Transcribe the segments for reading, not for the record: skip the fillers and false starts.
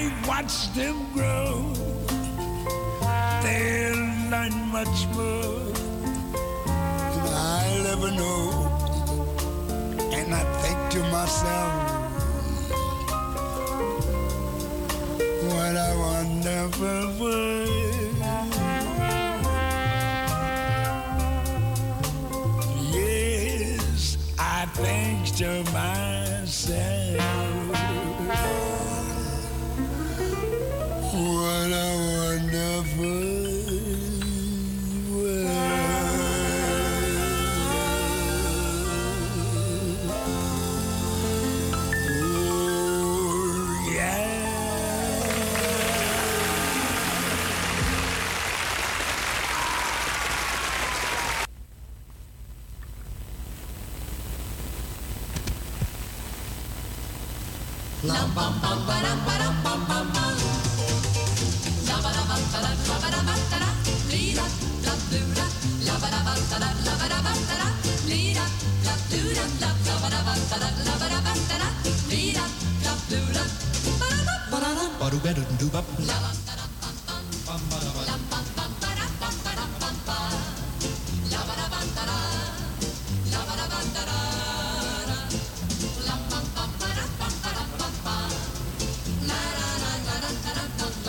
I watch them grow. They'll learn much more than I'll ever know. And I think to myself, what a wonderful world. Yes, I think to myself, what a wonderful world. Oh, yeah. Lam pam pam param param pam pam pam. La ba da ba da la ba da ba da lira la dura la ba da ba da la ba da ba da lira la dura la ba da ba da la ba da ba da lira la dura ba da ba da ba do better than do ba la ba da pam pam pam ba da lam pam pam param pam param pam pam la ba da ba da la ba da ba da lam pam pam param pam param pam pam la la la la la la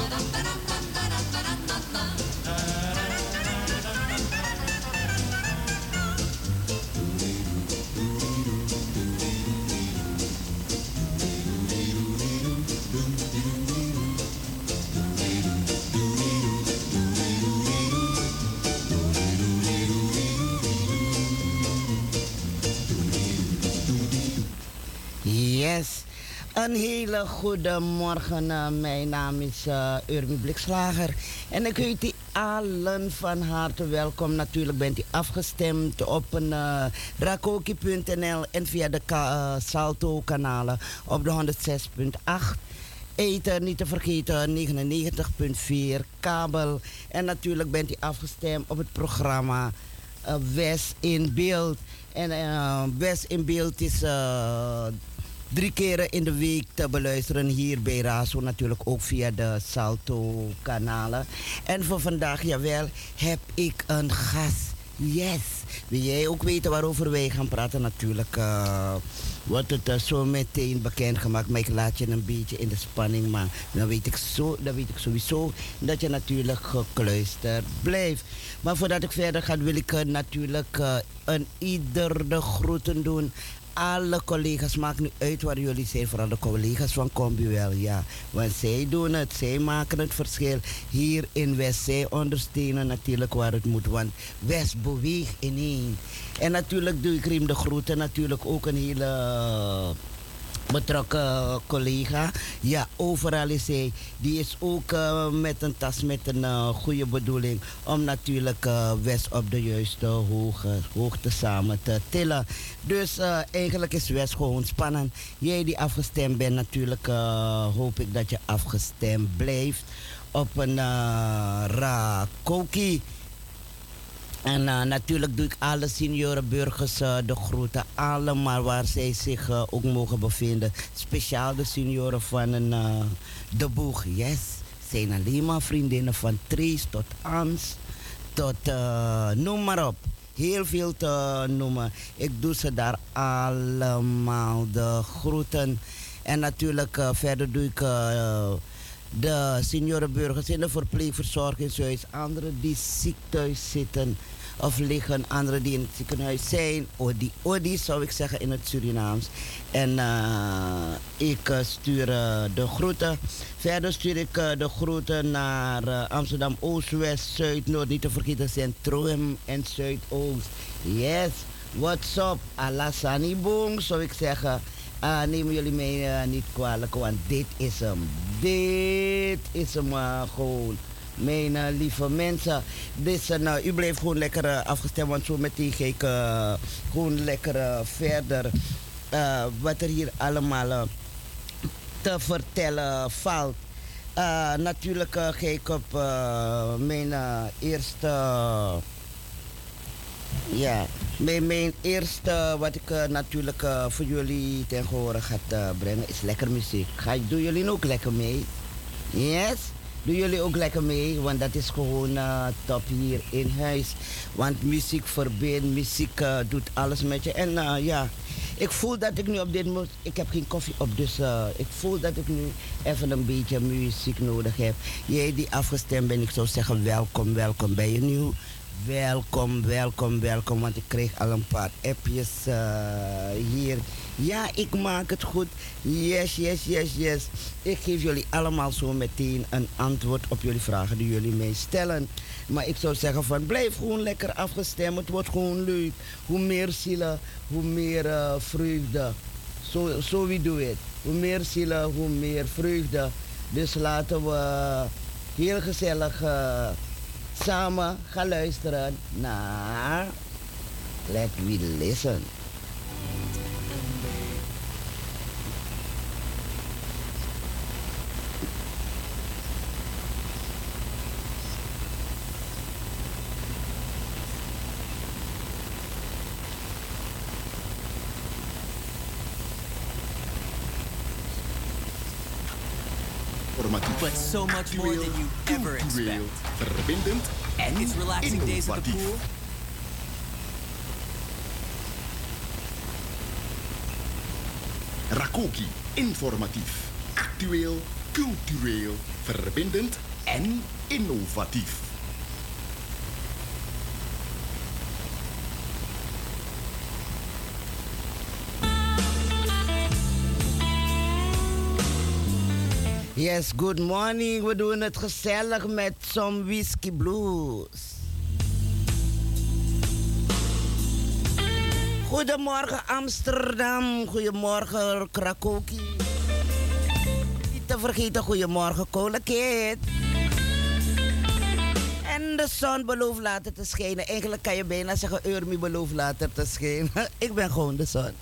Yes, een hele goede morgen. Mijn naam is Urmi Blikslager. En ik heet u allen van harte welkom. Natuurlijk bent u afgestemd op een rakoki.nl en via de Salto-kanalen op de 106.8. Ether, niet te vergeten, 99.4 kabel. En natuurlijk bent u afgestemd op het programma West in Beeld. En West in Beeld is 3 keren in de week te beluisteren hier bij Razo. Natuurlijk ook via de Salto-kanalen. En voor vandaag, jawel, heb ik een gast. Yes. Wil jij ook weten waarover wij gaan praten? Natuurlijk wordt het zo meteen bekendgemaakt. Maar ik laat je een beetje in de spanning. Maar dan weet ik sowieso dat je natuurlijk gekluisterd blijft. Maar voordat ik verder ga, wil ik natuurlijk een ieder de groeten doen. Alle collega's, maakt niet uit waar jullie zijn, vooral de collega's van Combiwel, ja. Want zij doen het, zij maken het verschil hier in West. Zij ondersteunen natuurlijk waar het moet, want West beweegt ineen. En natuurlijk doe ik Riem de groeten, natuurlijk ook een hele betrokken collega. Ja, overal is hij. Die is ook met een tas met een goede bedoeling om natuurlijk West op de juiste hoogte samen te tillen. Dus eigenlijk is West gewoon spannend. Jij die afgestemd bent, natuurlijk hoop ik dat je afgestemd blijft op een Rakoki. En natuurlijk doe ik alle seniorenburgers de groeten. Allemaal waar zij zich ook mogen bevinden. Speciaal de senioren van de Boeg. Yes, zijn alleen maar vriendinnen van Trace tot Ans. Tot noem maar op. Heel veel te noemen. Ik doe ze daar allemaal de groeten. En natuurlijk verder doe ik de seniorenburgers in de verpleegverzorgingshuis. Anderen die ziek thuis zitten of liggen. Anderen die in het ziekenhuis zijn. Odi zou ik zeggen in het Surinaams. En ik stuur de groeten. Verder stuur ik de groeten naar Amsterdam Oost, West, Zuid, Noord. Niet te vergeten Centrum en Zuidoost. Yes, what's up? Alassani Boom zou ik zeggen. Nemen jullie mij niet kwalijk, want dit is hem. Dit is hem gewoon. Mijn lieve mensen. Dus, u blijft gewoon lekker afgestemd, want zo meteen ga ik gewoon lekker verder. Wat er hier allemaal te vertellen valt. Natuurlijk ga ik op mijn eerste... Ja, mijn eerste wat ik natuurlijk voor jullie ten gehore ga brengen is lekker muziek. Doen jullie ook lekker mee? Yes? Doen jullie ook lekker mee? Want dat is gewoon top hier in huis. Want muziek verbindt, muziek doet alles met je. En ja, ik voel dat ik nu op dit moment... Ik heb geen koffie op, dus ik voel dat ik nu even een beetje muziek nodig heb. Jij die afgestemd bent, ik zou zeggen welkom, welkom bij je nieuw. Welkom, welkom, welkom. Want ik kreeg al een paar appjes hier. Ja, ik maak het goed. Yes, yes, yes, yes. Ik geef jullie allemaal zo meteen een antwoord op jullie vragen die jullie mij stellen. Maar ik zou zeggen van blijf gewoon lekker afgestemd. Het wordt gewoon leuk. Hoe meer zielen, hoe meer vreugde. So we do it. Hoe meer zielen, hoe meer vreugde. Dus laten we heel gezellig samen gaan luisteren naar Let We Listen. But so much more than you ever expect. Verbindend and it's relaxing days at the pool. Rakoki, informatief, actueel, cultureel, verbindend en innovatief. Yes, good morning. We doen het gezellig met some Whiskey Blues. Goedemorgen Amsterdam, goedemorgen Krakoki. Niet te vergeten, goedemorgen Kolekeet. En de zon belooft later te schijnen. Eigenlijk kan je bijna zeggen, Urmi belooft later te schijnen. Ik ben gewoon de zon.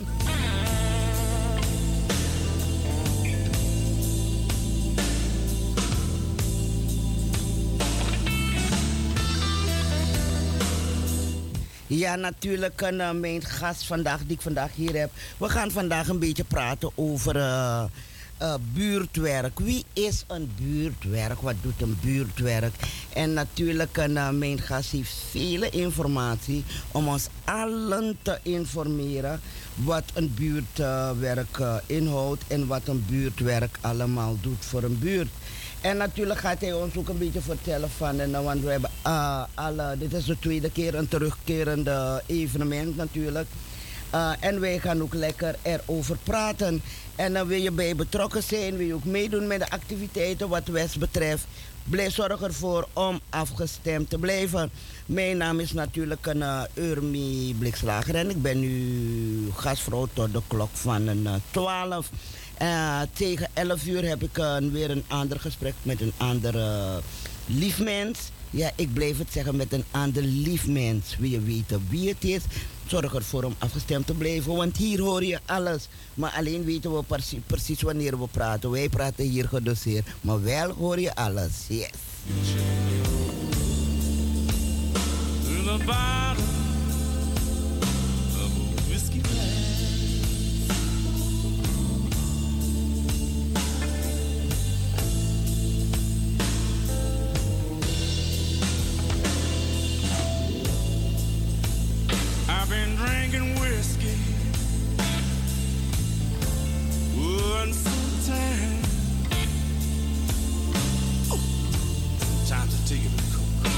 Ja, natuurlijk mijn gast vandaag, die ik vandaag hier heb. We gaan vandaag een beetje praten over buurtwerk. Wie is een buurtwerk? Wat doet een buurtwerk? En natuurlijk, mijn gast heeft vele informatie om ons allen te informeren wat een buurtwerk inhoudt en wat een buurtwerk allemaal doet voor een buurt. En natuurlijk gaat hij ons ook een beetje vertellen van, want we hebben dit is de tweede keer een terugkerende evenement natuurlijk. En wij gaan ook lekker erover praten. En dan wil je bij betrokken zijn, wil je ook meedoen met de activiteiten wat West betreft. Zorg ervoor om afgestemd te blijven. Mijn naam is natuurlijk Urmi Blikslager en ik ben nu gastvrouw tot de klok van 12. Tegen 11 uur heb ik weer een ander gesprek met een andere lief mens. Ja, ik blijf het zeggen, met een ander lief mens. Wil je weten wie het is? Zorg ervoor om afgestemd te blijven, want hier hoor je alles. Maar alleen weten we precies wanneer we praten. Wij praten hier gedoseerd, maar wel hoor je alles. Yes. Been drinking whiskey once time. Time to take it to coke.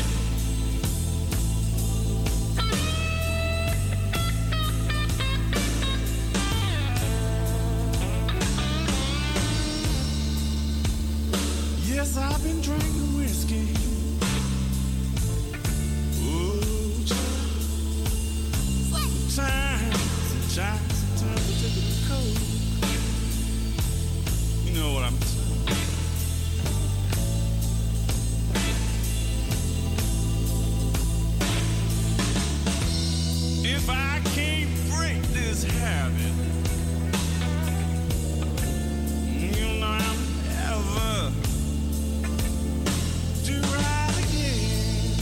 Yes, I've been drinking whiskey. Time to take it to coke. You know what I'm saying. If I can't break this habit, you know I'm ever do right again.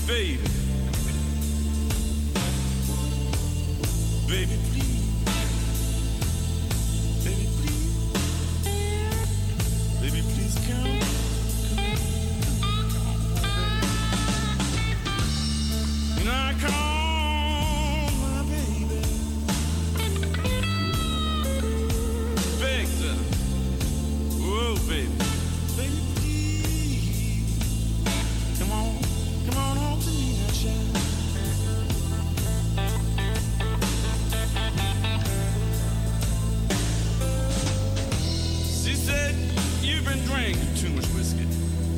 Baby. Baby, please. Baby, please. Baby, please come. And I call my baby. Begged her. Whoa, baby. Baby, please. Come on home to me now, child. She said, you've been drinking too much whiskey.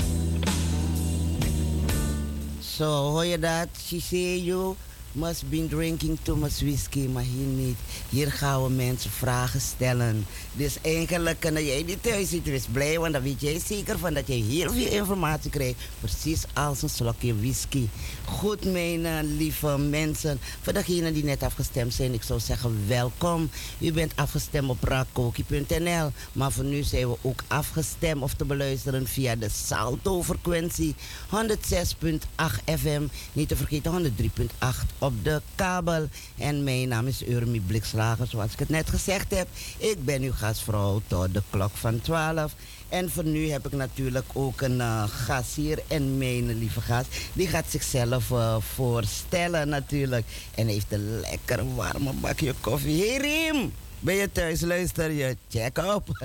So, hoor je dat? She say you must be drinking too much whiskey, maar hier niet. Hier gaan we mensen vragen stellen. Dus eigenlijk kan jij niet thuis zitten, wees blij, want dan weet jij zeker van dat je heel veel informatie krijgt. Precies als een slokje whisky. Goed, mijn lieve mensen. Voor degenen die net afgestemd zijn, ik zou zeggen welkom. U bent afgestemd op rakoki.nl. Maar voor nu zijn we ook afgestemd of te beluisteren via de Salto-frequentie 106.8 FM. Niet te vergeten 103.8 op de kabel. En mijn naam is Urmi Blikslager, zoals ik het net gezegd heb. Ik ben uw gastvrouw tot de klok van 12. En voor nu heb ik natuurlijk ook een gast hier. En mijn lieve gast, die gaat zichzelf voorstellen natuurlijk. En heeft een lekker warme bakje koffie. Hey Riem, ben je thuis? Luister je? Check op.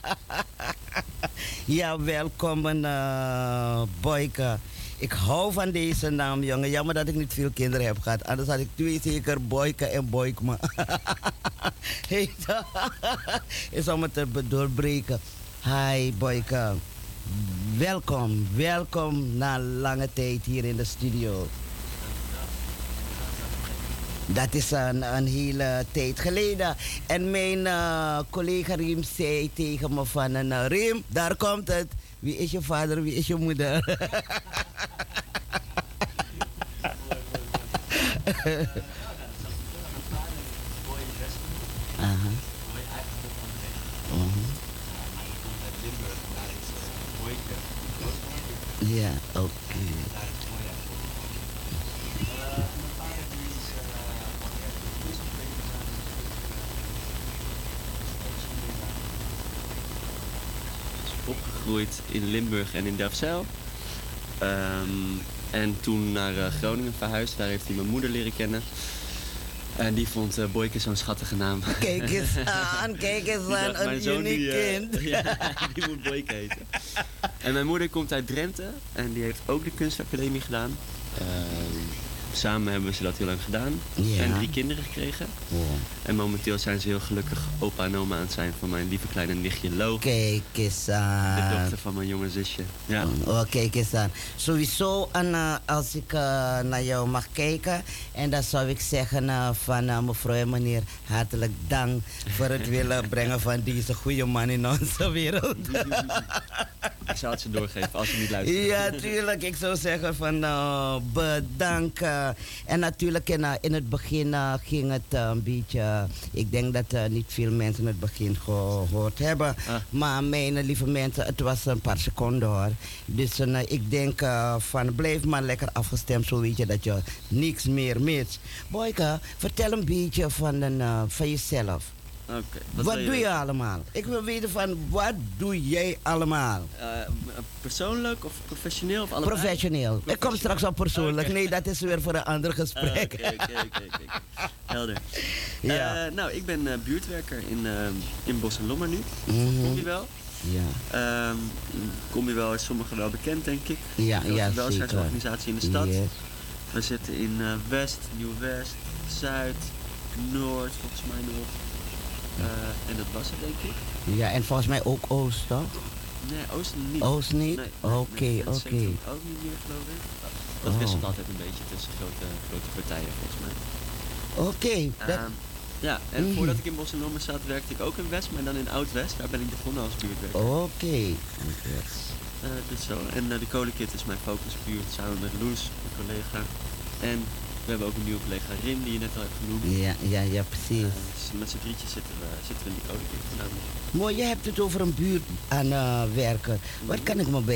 Ja, welkom Boyke. Ik hou van deze naam, jongen. Jammer dat ik niet veel kinderen heb gehad. Anders had ik twee zeker Boyke en Boykma. Is om het te doorbreken. Hi Boyke. Welkom. Welkom na lange tijd hier in de studio. Dat is een hele tijd geleden. En mijn collega Riem zei tegen me van... Riem, daar komt het. Wie is je vader, wie is je moeder? Aha. Ja, oké. Opgegroeid in Limburg en in Delfzijl. En toen naar Groningen verhuisd. Daar heeft hij mijn moeder leren kennen. En die vond Boyke zo'n schattige naam. Kijk eens aan, een uniek kind. Ja, die moet Boyke heten. En mijn moeder komt uit Drenthe. En die heeft ook de kunstacademie gedaan. Samen hebben ze dat heel lang gedaan. Ja. En 3 kinderen gekregen. Oh. En momenteel zijn ze heel gelukkig opa en oma aan het zijn van mijn lieve kleine nichtje Lo. Kijk eens aan. De dochter van mijn jonge zusje. Ja. Oh, kijk eens aan. Sowieso, als ik naar jou mag kijken. En dan zou ik zeggen van mevrouw en meneer, hartelijk dank voor het willen brengen van deze goede man in onze wereld. Ik zal het ze doorgeven als je niet luistert. Ja, tuurlijk. Ik zou zeggen van bedankt. En natuurlijk in het begin ging het een beetje... Ik denk dat niet veel mensen het begin gehoord hebben. Maar mijn lieve mensen, het was een paar seconden hoor. Dus ik denk van blijf maar lekker afgestemd. Zo weet je dat je niks meer mist. Boyke, vertel een beetje van jezelf. Okay, wat doe je allemaal? Ik wil weten van wat doe jij allemaal? Persoonlijk of professioneel of allebei? Professioneel. Ik kom straks op persoonlijk. Okay. Nee, dat is weer voor een ander gesprek. Oké. Helder. Ja. Nou, ik ben buurtwerker in Bos en Lommer nu. Kom je wel? Ja. Kom je wel, is sommigen wel bekend denk ik. Ja, een welzijnsorganisatie in de stad. Yes. We zitten in West, Nieuw-West, Zuid, Noord, volgens mij nog. En dat was het denk ik. Ja, en volgens mij ook Oost, toch? Nee, Oost niet. Oost niet? Nee, Oké. Ook niet meer, geloof ik. Dat wisselt altijd een beetje tussen grote partijen, volgens mij. Oké. Ja, en voordat ik in Bos en Lommer zat, werkte ik ook in West, maar dan in Oud-West. Daar ben ik begonnen als buurtwerker. Oké. Dus zo. En de Kolenkit is mijn focusbuurt, samen met Loes, mijn collega. En we hebben ook een nieuwe collega Rim, die je net al hebt genoemd. Ja, precies. Dus met z'n drietjes zitten we in die Kolenkit voornamelijk. Mooi, je hebt het over een buurt aan werken. Wat kan ik me bij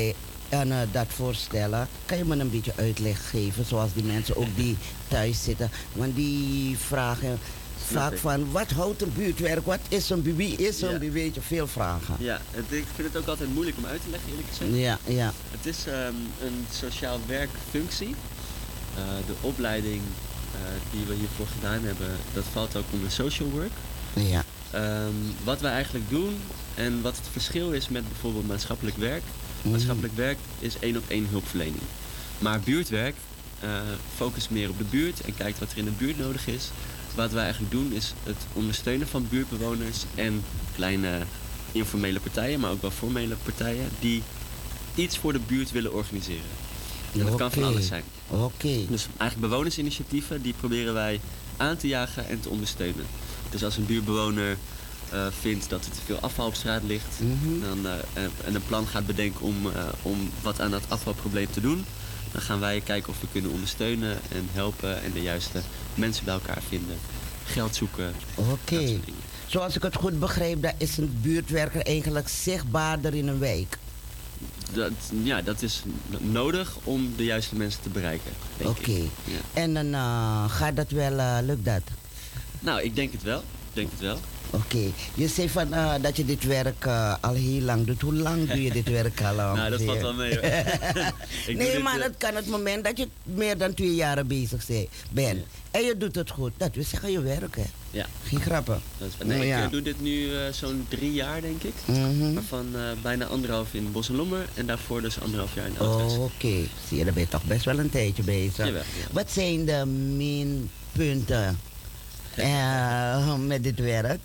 en dat voorstellen. Kan je me een beetje uitleg geven, zoals die mensen ook die thuis zitten? Want die vragen vaak van, wat houdt een buurtwerk? Wat is een buurt? Wie is een buurt? Weet je, veel vragen. Ja, ik vind het ook altijd moeilijk om uit te leggen, eerlijk gezegd. Ja, ja. Het is een sociaal werkfunctie. De opleiding die we hiervoor gedaan hebben, dat valt ook onder social work. Ja. Wat wij eigenlijk doen en wat het verschil is met bijvoorbeeld maatschappelijk werk. Maatschappelijk werk is 1-op-1 hulpverlening. Maar buurtwerk focust meer op de buurt en kijkt wat er in de buurt nodig is. Wat wij eigenlijk doen is het ondersteunen van buurtbewoners en kleine informele partijen, maar ook wel formele partijen die iets voor de buurt willen organiseren. En dat kan van alles zijn. Dus eigenlijk bewonersinitiatieven, die proberen wij aan te jagen en te ondersteunen. Dus als een buurtbewoner vindt dat er te veel afval op straat ligt en een plan gaat bedenken om wat aan dat afvalprobleem te doen, dan gaan wij kijken of we kunnen ondersteunen en helpen en de juiste mensen bij elkaar vinden. Geld zoeken. Oké. Zoals ik het goed begreep, dan is een buurtwerker eigenlijk zichtbaarder in een wijk. Dat is nodig om de juiste mensen te bereiken. Oké. Ja. En dan gaat dat wel, lukt dat? Nou, ik denk het wel. Oké. Je zei van, dat je dit werk al heel lang doet. Hoe lang doe je dit werk al? Nou, dat valt wel mee hoor. Nee, maar dat kan het moment dat je meer dan 2 jaar bezig bent. Ja. En je doet het goed. Dat wil zeggen, je werk hè. Ja. Geen grappen. Ik doe dit nu zo'n 3 jaar denk ik. Waarvan bijna 1,5 in Bos en Lommer. En daarvoor dus 1,5 jaar in Oudwest. Oké. Zie je, daar ben je toch best wel een tijdje bezig. Jawel, ja. Wat zijn de minpunten met dit werk?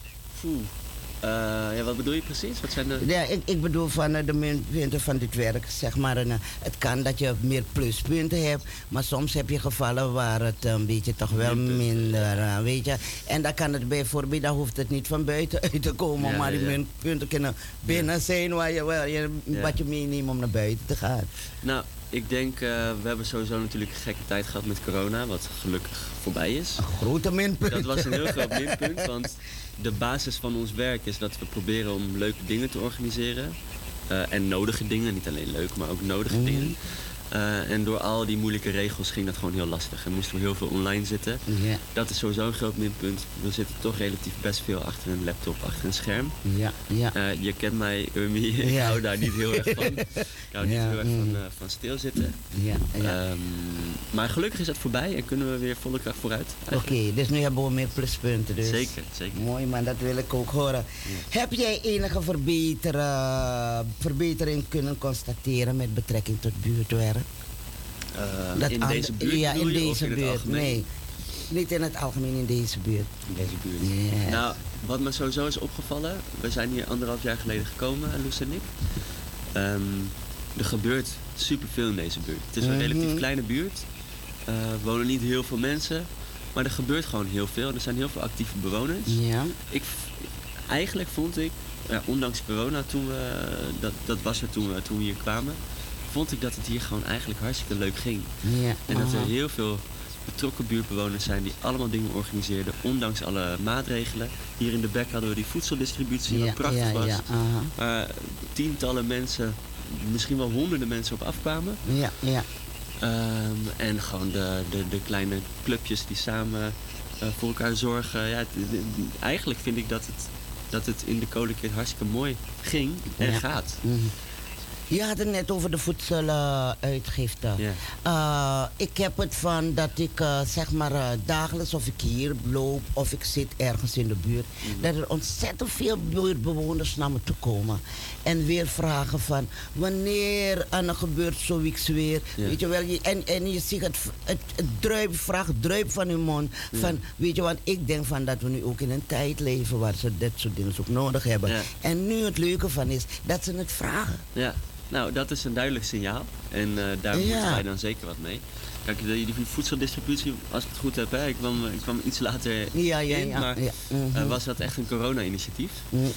Wat bedoel je precies? Wat zijn de... Ja, ik bedoel van de minpunten van dit werk. Zeg maar, het kan dat je meer pluspunten hebt, maar soms heb je gevallen waar het een beetje toch wel minder, weet je. En dan kan het bijvoorbeeld, dan hoeft het niet van buiten uit te komen, maar die minpunten kunnen binnen zijn wat je meeneemt om naar buiten te gaan. Nou, ik denk, we hebben sowieso natuurlijk een gekke tijd gehad met corona, wat gelukkig voorbij is. Een grote minpunt. Dat was een heel groot minpunt, want de basis van ons werk is dat we proberen om leuke dingen te organiseren. En nodige dingen, niet alleen leuk, maar ook nodige dingen. En door al die moeilijke regels ging dat gewoon heel lastig. En moesten we heel veel online zitten. Yeah. Dat is sowieso een groot minpunt. We zitten toch relatief best veel achter een laptop, achter een scherm. Je kent mij, Urmi. Ik hou daar niet heel erg van. Ik hou niet heel erg van stilzitten. Maar gelukkig is dat voorbij en kunnen we weer volle kracht vooruit. Oké, dus nu hebben we meer pluspunten. Dus. Zeker. Mooi man, dat wil ik ook horen. Ja. Heb jij enige verbetering kunnen constateren met betrekking tot buurtwerk? In deze buurt? Ja, in deze buurt. Nee, niet in het algemeen, in deze buurt. In deze buurt. Yeah. Nou, wat me sowieso is opgevallen, we zijn hier 1,5 jaar geleden gekomen, Loes en ik. Er gebeurt superveel in deze buurt. Het is een relatief kleine buurt. Er wonen niet heel veel mensen, maar er gebeurt gewoon heel veel. Er zijn heel veel actieve bewoners. Ja. Eigenlijk vond ik, ondanks corona, dat was er toen we hier kwamen, vond ik dat het hier gewoon eigenlijk hartstikke leuk ging. Ja. En dat er heel veel betrokken buurtbewoners zijn die allemaal dingen organiseerden, ondanks alle maatregelen. Hier in de Bek hadden we die voedseldistributie, wat prachtig was. Waar tientallen mensen, misschien wel honderden mensen op afkwamen. En gewoon de kleine clubjes die samen voor elkaar zorgen. Ja, eigenlijk vind ik dat het in de Koninklijke hartstikke mooi ging en gaat. Je had het net over de voedseluitgifte. Ik heb het van dat ik zeg maar dagelijks, of ik hier loop of ik zit ergens in de buurt, dat er ontzettend veel buurtbewoners naar me toe komen. En weer vragen van wanneer er gebeurt zoiets weer. Weet je wel, en je ziet het druip van hun mond. Van, weet je wat, ik denk van dat we nu ook in een tijd leven waar ze dit soort dingen ook nodig hebben. En nu het leuke van is dat ze het vragen. Ja. Nou, dat is een duidelijk signaal. En daar moeten wij dan zeker wat mee. Kijk, die voedseldistributie, als ik het goed heb, ik kwam iets later in, maar was dat echt een corona-initiatief.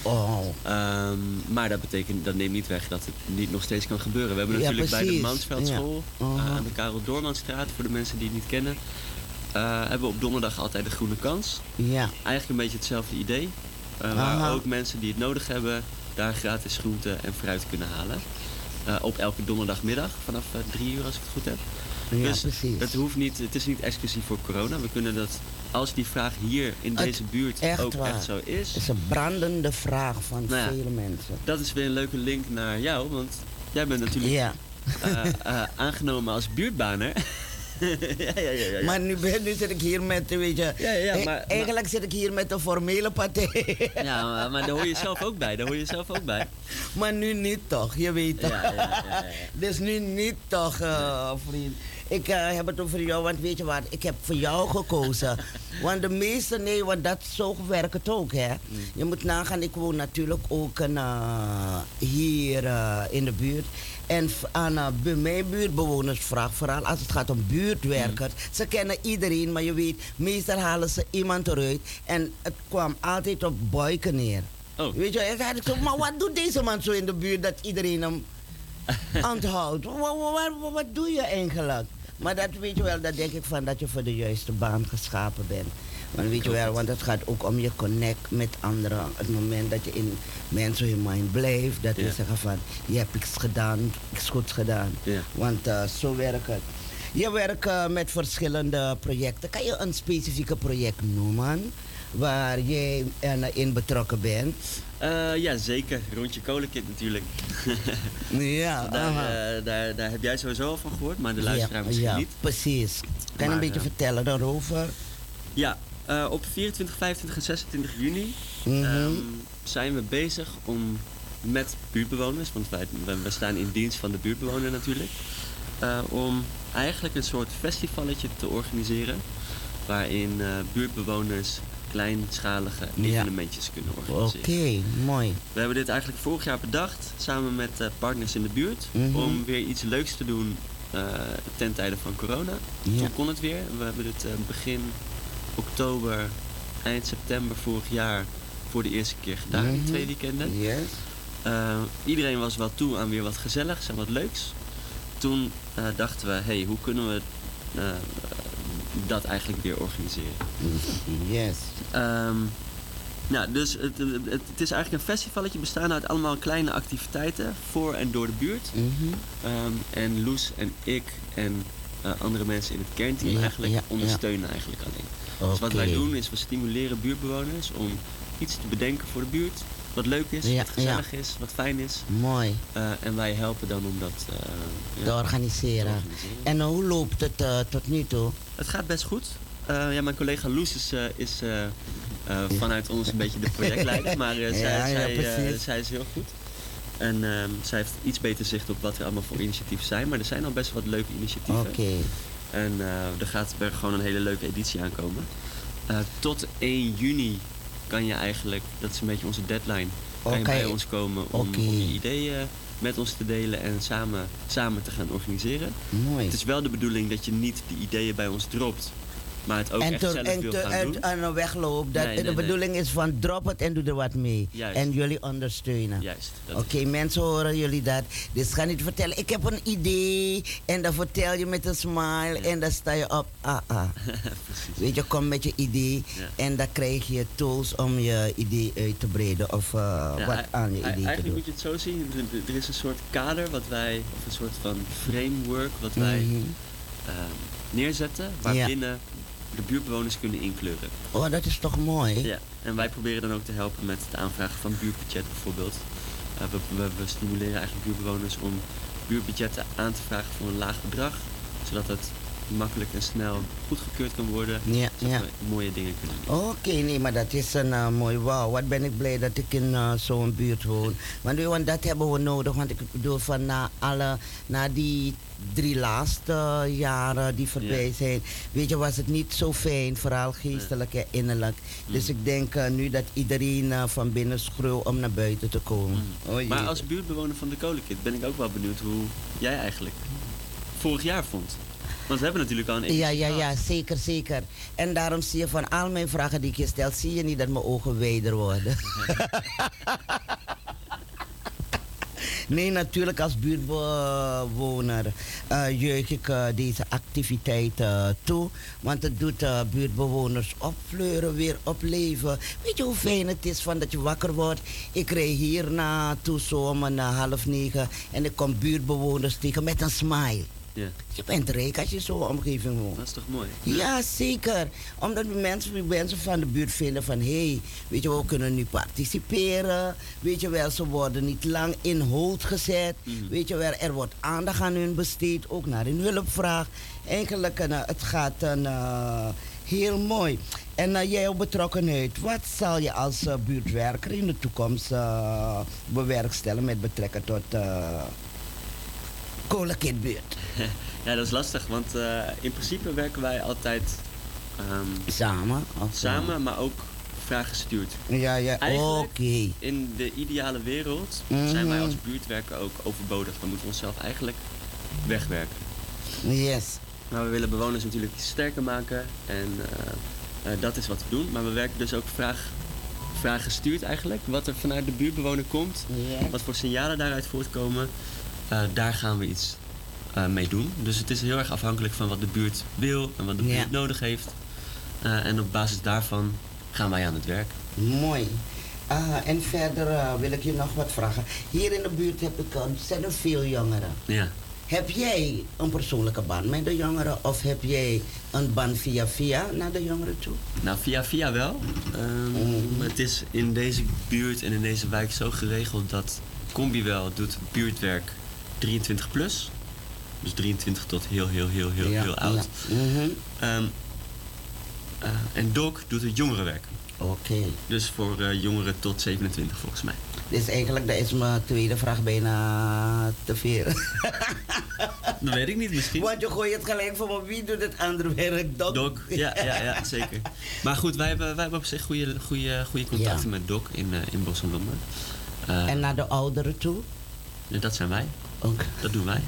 Maar dat neemt niet weg dat het niet nog steeds kan gebeuren. We hebben natuurlijk bij de Mansveldschool aan de Karel Doormanstraat, voor de mensen die het niet kennen, hebben we op donderdag altijd de groene kans. Eigenlijk een beetje hetzelfde idee. Waar ook mensen die het nodig hebben, daar gratis groente en fruit kunnen halen. Op elke donderdagmiddag vanaf 3 uur als ik het goed heb. Ja, Dus precies. het is niet exclusief voor corona. We kunnen dat, als die vraag hier in deze buurt ook echt zo is. Het is een brandende vraag van Nou ja, vele mensen. Dat is weer een leuke link naar jou, want jij bent natuurlijk aangenomen als buurtbaner. ja. Maar nu zit ik hier met, weet je... Eigenlijk zit ik hier met de formele partij. Ja, maar daar hoor je zelf ook bij. Maar nu niet toch, je weet toch. Ja. Dus nu niet toch, vriend. Ik heb het over jou, want weet je wat, ik heb voor jou gekozen. Want de meeste, want dat zo werkt het ook, hè. Je moet nagaan, ik woon natuurlijk ook hier in de buurt. En aan mijn buurtbewoners vraag, vooral als het gaat om buurtwerkers. Ze kennen iedereen, maar je weet, meestal halen ze iemand eruit. En het kwam altijd op Boyken neer. Oh. Weet je, en zei ik zo, maar wat doet deze man zo in de buurt dat iedereen hem onthoudt? Wat doe je eigenlijk? Maar dat weet je wel, dat denk ik van dat je voor de juiste baan geschapen bent. Maar weet je wel, want het gaat ook om je connect met anderen. Het moment dat je in mensen in mind blijft, dat je zeggen van, je hebt iets gedaan, iets goeds gedaan. Ja. Want zo werkt het. Je werkt met verschillende projecten. Kan je een specifieke project noemen waar jij in betrokken bent? Ja, zeker. Rondje Kolenkit natuurlijk. Ja, daar heb jij sowieso al van gehoord, maar de luisteraar misschien niet. Precies. Kan je een beetje vertellen daarover? Ja, op 24, 25 en 26 juni zijn we bezig om met buurtbewoners, want we staan in dienst van de buurtbewoner natuurlijk, om eigenlijk een soort festivalletje te organiseren waarin buurtbewoners kleinschalige evenementjes kunnen organiseren. Oké, mooi. We hebben dit eigenlijk vorig jaar bedacht, samen met partners in de buurt, om weer iets leuks te doen ten tijde van corona. Toen kon het weer. We hebben dit begin oktober, eind september vorig jaar voor de eerste keer gedaan, die 2 weekenden. Yes. Iedereen was wel toe aan weer wat gezelligs en wat leuks. Toen dachten we, hoe kunnen we dat eigenlijk weer organiseren? Yes. Dus het is eigenlijk een festivalletje bestaande uit allemaal kleine activiteiten voor en door de buurt. En Loes en ik en andere mensen in het kernteam eigenlijk ondersteunen eigenlijk alleen. Dus wat wij doen is, we stimuleren buurtbewoners om iets te bedenken voor de buurt. Wat leuk is, wat gezellig is, wat fijn is. Mooi. En wij helpen dan om dat te organiseren. En hoe loopt het tot nu toe? Het gaat best goed. Mijn collega Loes is vanuit ons een beetje de projectleider, maar zij is heel goed. En zij heeft iets beter zicht op wat er allemaal voor initiatieven zijn, maar er zijn al best wat leuke initiatieven. En er gaat gewoon een hele leuke editie aankomen. Tot 1 juni kan je eigenlijk, dat is een beetje onze deadline, kan je bij ons komen om je ideeën met ons te delen en samen te gaan organiseren. Mooi. Het is wel de bedoeling dat je niet die ideeën bij ons dropt, maar het ook echt zelf wil gaan doen. En wegloopt. De bedoeling is van drop het en doe er wat mee. Juist. En jullie ondersteunen. Juist. Oké, mensen horen jullie dat. Dus ga niet vertellen, ik heb een idee. En dan vertel je met een smile. En dan sta je op. Precies. Weet je, kom met je idee. En dan krijg je tools om je idee uit te breiden. Of wat aan je idee te doen. Eigenlijk moet je het zo zien. Er is een soort kader wat wij, of een soort van framework wat wij neerzetten. Waarbinnen de buurtbewoners kunnen inkleuren. Oh, dat is toch mooi? Ja, en wij proberen dan ook te helpen met het aanvragen van buurtbudget bijvoorbeeld. We stimuleren eigenlijk buurtbewoners om buurtbudgetten aan te vragen voor een laag bedrag, zodat het makkelijk en snel goedgekeurd kan worden, zodat we mooie dingen kunnen doen. Oké, nee, maar dat is een mooi wauw. Wat ben ik blij dat ik in zo'n buurt woon. Want dat hebben we nodig, want ik bedoel van na die 3 laatste jaren die voorbij zijn, weet je, was het niet zo fijn, vooral geestelijk en innerlijk. Dus ik denk nu dat iedereen van binnen schreeuwt om naar buiten te komen. Maar als buurtbewoner van de Kolenkit ben ik ook wel benieuwd hoe jij eigenlijk vorig jaar vond. Want we hebben natuurlijk al een editie Ja, zeker. En daarom zie je van al mijn vragen die ik je stel, zie je niet dat mijn ogen wijder worden. Nee, natuurlijk als buurtbewoner juich ik deze activiteiten toe. Want het doet buurtbewoners opfleuren, weer opleven. Weet je hoe fijn het is van dat je wakker wordt? Ik rij hier naartoe zo om 8:30 en ik kom buurtbewoners tegen met een smile. Ja, Je bent rijk als je zo'n omgeving woont. dat is toch mooi? Ja, zeker. Omdat mensen van de buurt vinden van... hé, weet je wel, we kunnen nu participeren. Weet je wel, ze worden niet lang in hold gezet. Weet je wel, er wordt aandacht aan hun besteed. Ook naar hun hulpvraag. Eigenlijk, het gaat heel mooi. En jouw betrokkenheid. Wat zal je als buurtwerker in de toekomst bewerkstelligen met betrekking tot... Kolenkindbuurt. Ja, dat is lastig, want in principe werken wij altijd Samen? samen, maar ook vraaggestuurd. Ja, ja, Eigenlijk, oké. in de ideale wereld zijn wij als buurtwerker ook overbodig. We moeten onszelf eigenlijk wegwerken. Yes. Maar we willen bewoners natuurlijk sterker maken en dat is wat we doen. Maar we werken dus ook vraaggestuurd eigenlijk. Wat er vanuit de buurtbewoner komt, Ja. wat voor signalen daaruit voortkomen, daar gaan we iets mee doen. Dus het is heel erg afhankelijk van wat de buurt wil en wat de buurt nodig heeft. En op basis daarvan gaan wij aan het werk. Mooi. En verder wil ik je nog wat vragen. Hier in de buurt heb ik ontzettend veel jongeren. Ja. Heb jij een persoonlijke band met de jongeren of heb jij een band via naar de jongeren toe? Nou, via wel. Het is in deze buurt en in deze wijk zo geregeld dat Combiwel doet buurtwerk 23 plus. Dus 23 tot heel oud. Ja. En Doc doet het jongerenwerk. Oké. Dus voor jongeren tot 27 volgens mij. Dus eigenlijk, dat is mijn tweede vraag bijna te veel. Dat weet ik niet misschien. Want je gooit het gelijk van, maar wie doet het andere werk? Doc, ja, zeker. Maar goed, wij hebben op zich goede contacten met Doc in Bos en Londen. En naar de ouderen toe? Ja, dat zijn wij. Ook. Dat doen wij.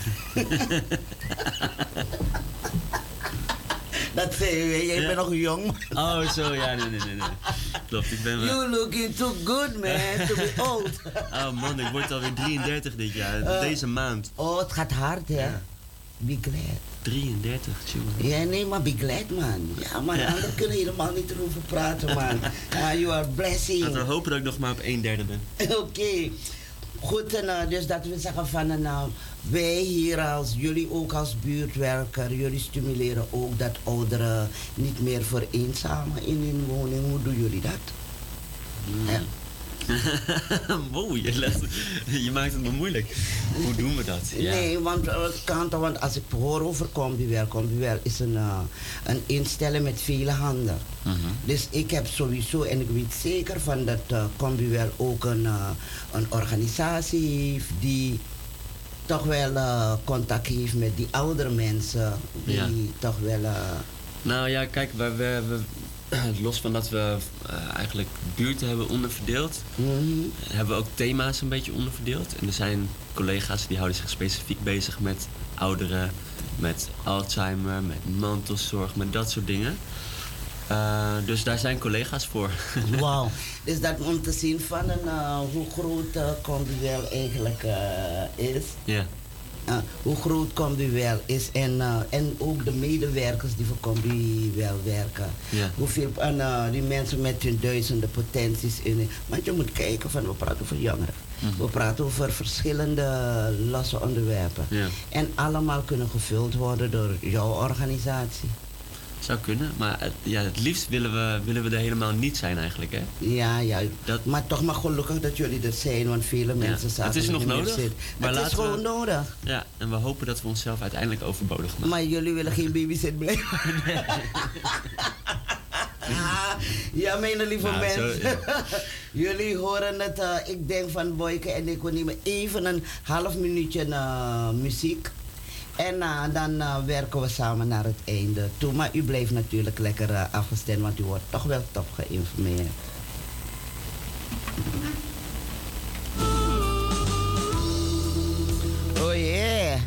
Dat zei je, jij bent nog jong. Oh, zo, ja, nee. Klopt, ik ben wel... You looking too good, man, to be old. Oh man, ik word alweer 33 dit jaar, deze maand. Oh, het gaat hard, hè? Ja. Be glad. 33, jongen. Ja, nee, maar be glad, man. Ja, man, anderen kunnen helemaal niet erover praten, man. You are blessing. Laten we hopen dat ik nog maar op 1/3 ben. Oké. Goed, en, dus dat we zeggen van wij hier als jullie ook als buurtwerker, jullie stimuleren ook dat ouderen niet meer vereenzamen in hun woning. Hoe doen jullie dat? Ja. Wow, je maakt het me moeilijk. Hoe doen we dat? Ja. Nee, want als ik hoor over Combiwel is een instelling met vele handen. Dus ik heb sowieso, en ik weet zeker van dat Combiwel ook een organisatie heeft die toch wel contact heeft met die oudere mensen. Die toch wel... Nou ja, kijk, we los van dat we eigenlijk buurten hebben onderverdeeld, hebben we ook thema's een beetje onderverdeeld. En er zijn collega's die houden zich specifiek bezig met ouderen, met Alzheimer, met mantelzorg, met dat soort dingen. Dus daar zijn collega's voor. Wauw. Dus dat om te zien van hoe groot Combiwel eigenlijk is. Ja. Hoe groot Combiwel is en ook de medewerkers die voor Combiwel werken. Ja. Hoeveel die mensen met hun duizenden potenties in. Want je moet kijken van, we praten over jongeren. We praten over verschillende losse onderwerpen. Ja. En allemaal kunnen gevuld worden door jouw organisatie. Zou kunnen, maar het liefst willen we er helemaal niet zijn eigenlijk, hè? Ja. Maar toch maar gelukkig dat jullie er zijn, want vele mensen zaten. Het is nog nodig. Maar het is gewoon nodig. Ja, en we hopen dat we onszelf uiteindelijk overbodig maken. Maar jullie willen geen babysit blijven. Nee. Ja, mijn lieve mensen. Jullie horen het. Ik denk van Boyke en ik wil nemen even een half minuutje muziek. En dan werken we samen naar het einde toe. Maar u blijft natuurlijk lekker afgestemd, want u wordt toch wel top geïnformeerd. Oh yeah.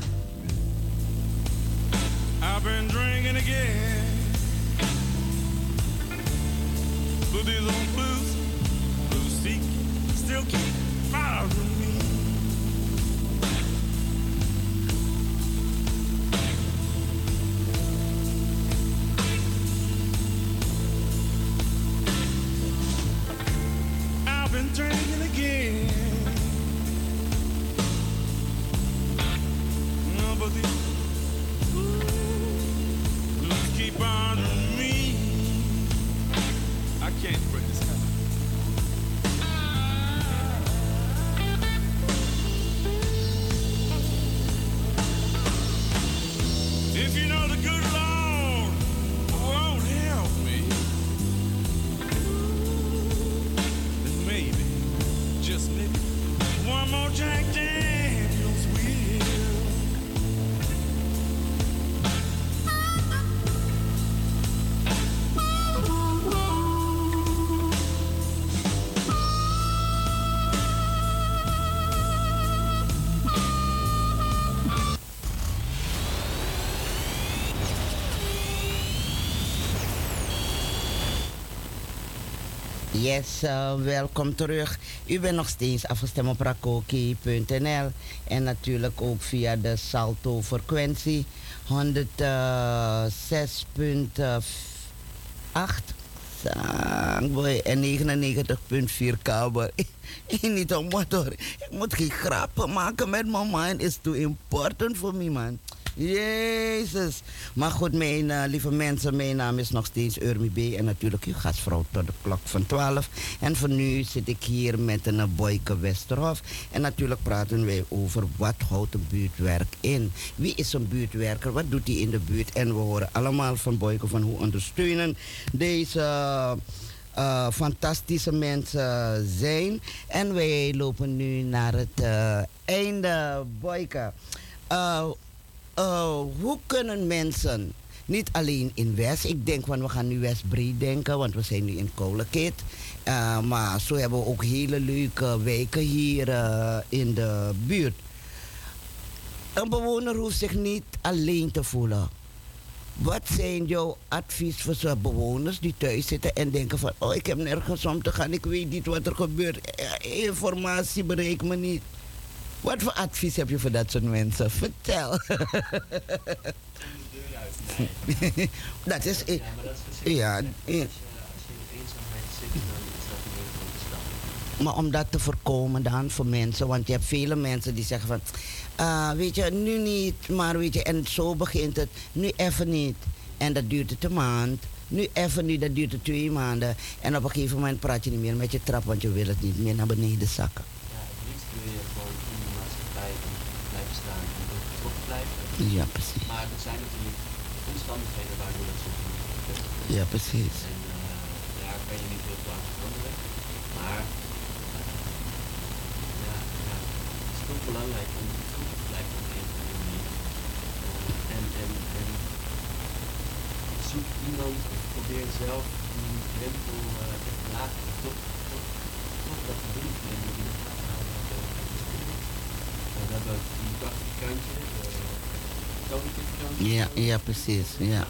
I've been drinking again. But these old blues seek still keep following me. Yes, welkom terug. U bent nog steeds afgestemd op rakoki.nl en natuurlijk ook via de Salto-frequentie 106.8 en 99.4 kabel. Niet om wat hoor. Ik moet geen grappen maken met mijn mind. It's too important for me, man. Jezus. Maar goed, mijn lieve mensen, mijn naam is nog steeds Urmi B. En natuurlijk uw gastvrouw tot de klok van 12. En voor nu zit ik hier met een Boyke Westerhof. En natuurlijk praten wij over wat houdt een buurtwerk in. Wie is een buurtwerker? Wat doet hij in de buurt? En we horen allemaal van Boyke van hoe ondersteunen deze fantastische mensen zijn. En wij lopen nu naar het einde, Boyke. Hoe kunnen mensen, niet alleen in West, ik denk van we gaan nu Westbrie denken, want we zijn nu in Kolenkit. Maar zo hebben we ook hele leuke wijken hier in de buurt. Een bewoner hoeft zich niet alleen te voelen. Wat zijn jouw advies voor zo'n bewoners die thuis zitten en denken van, oh, ik heb nergens om te gaan, ik weet niet wat er gebeurt, informatie bereikt me niet. Wat voor advies heb je voor dat soort mensen? Vertel. Dat is... Ja, maar dat is ja, als je in eenzaamheid zit, dan is dat niet een grote stap. maar om dat te voorkomen dan voor mensen, want je hebt vele mensen die zeggen van, weet je, nu niet, maar weet je, en zo begint het, nu even niet. En dat duurt het een maand. Nu even niet, dat duurt het 2 maanden. En op een gegeven moment praat je niet meer met je trap, want je wil het niet meer naar beneden zakken. Wil je gewoon in de maatschappij blijven staan en betrokken blijven. Ja, precies. Maar er zijn natuurlijk omstandigheden waardoor dat zo gebeurt. Ja, precies. En daar kan je niet heel veel aan veranderen. Maar het is toch belangrijk om betrokken te blijven op een of andere manier. En zoek iemand of probeer zelf die drempel te laten toch dat te doen. We hebben die prachtige kantje, kantje. Ja, precies. Ja.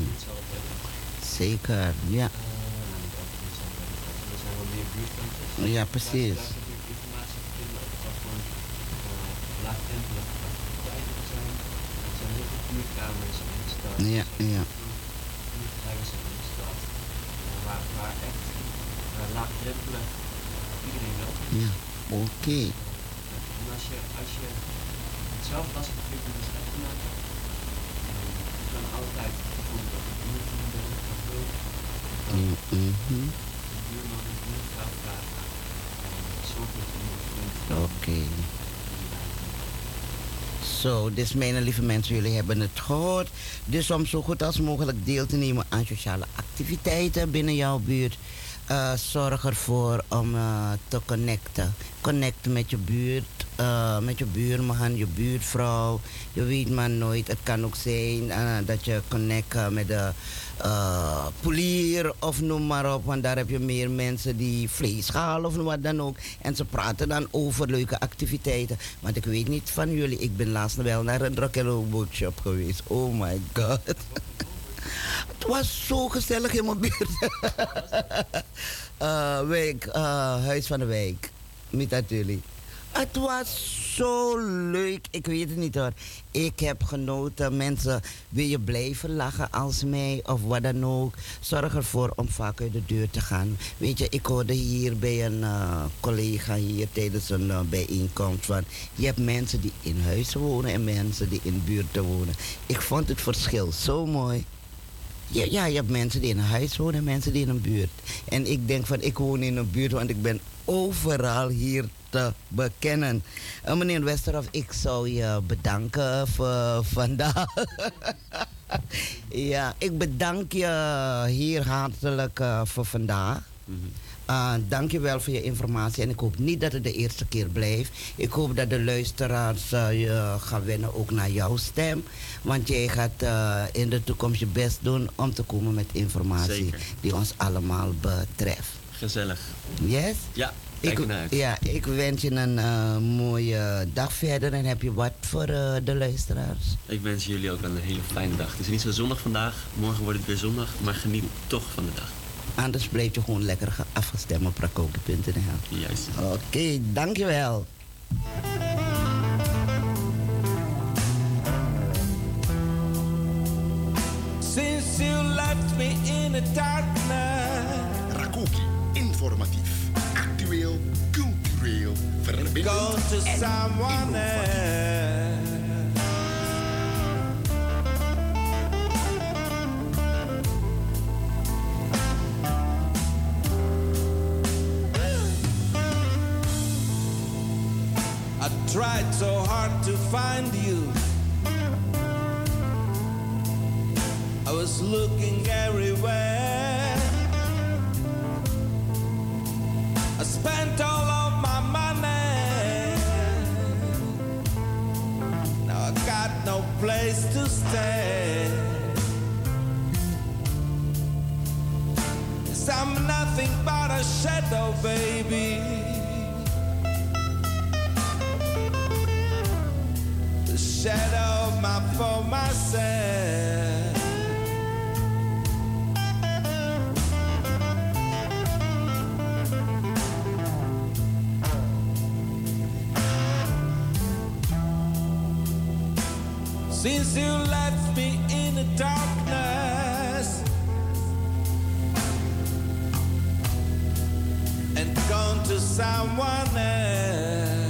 Zeker, ja. Er zijn wel meer buurtkantjes. Ja, precies. Daar is natuurlijk informatie te vinden over wat voor laagdrempelige activiteiten er zijn. Er zijn heel veel buurtkamers in de stad. Ja. Buurthuizen in de stad. Waar echt laagdrempelig iedereen welkom is. Ja, oké. En als je het zelf lastig vindt om het echt te maken, je kan altijd bijvoorbeeld op de buurtteam bellen of hulp. De buurman en de buurvrouw vragen. Zorg dat iemand vindt. Oké. Zo, dus mijn lieve mensen, jullie hebben het gehoord. Dus om zo goed als mogelijk deel te nemen aan sociale activiteiten binnen jouw buurt. Zorg ervoor om te connecten. Connecten met je buurt, met je buurman, je buurvrouw. Je weet maar nooit. Het kan ook zijn dat je connect met de polier of noem maar op. Want daar heb je meer mensen die vlees halen of wat dan ook. En ze praten dan over leuke activiteiten. Want ik weet niet van jullie. Ik ben laatst wel naar een Drachello workshop geweest. Oh my god. Het was zo gezellig in mijn buurt. Huis van de Wijk. Niet uit jullie. Het was zo leuk. Ik weet het niet hoor. Ik heb genoten. Mensen, wil je blijven lachen als mij of wat dan ook? Zorg ervoor om vaak uit de deur te gaan. Weet je, ik hoorde hier bij een collega hier tijdens een bijeenkomst van... Je hebt mensen die in huis wonen en mensen die in buurten wonen. Ik vond het verschil zo mooi. Ja, je hebt mensen die in een huis wonen en mensen die in een buurt. En ik denk van, ik woon in een buurt, want ik ben overal hier te bekennen. Meneer Westerhof, ik zou je bedanken voor vandaag. Ja, ik bedank je hier hartelijk voor vandaag. Dank je wel voor je informatie. En ik hoop niet dat het de eerste keer blijft. Ik hoop dat de luisteraars gaan wennen ook naar jouw stem. Want jij gaat in de toekomst je best doen om te komen met informatie. Zeker. Die ons allemaal betreft. Gezellig. Yes? Ja, kijk ernaar uit. Ja, ik wens je een mooie dag verder. En heb je wat voor de luisteraars? Ik wens jullie ook een hele fijne dag. Het is niet zo zonnig vandaag. Morgen wordt het weer zonnig. Maar geniet toch van de dag. Anders blijf je gewoon lekker afgestemd op rakoki.nl. Juist. Oké, dankjewel. Since you left me in the darkness. Rakoki, informatief, actueel, cultureel, verbindend Go to en someone innovatief. else. I tried so hard to find you. I was looking everywhere. I spent all of my money. Now I got no place to stay. 'Cause I'm nothing but a shadow, baby. The shadow of my for myself. Since you left me in the darkness and gone to someone else.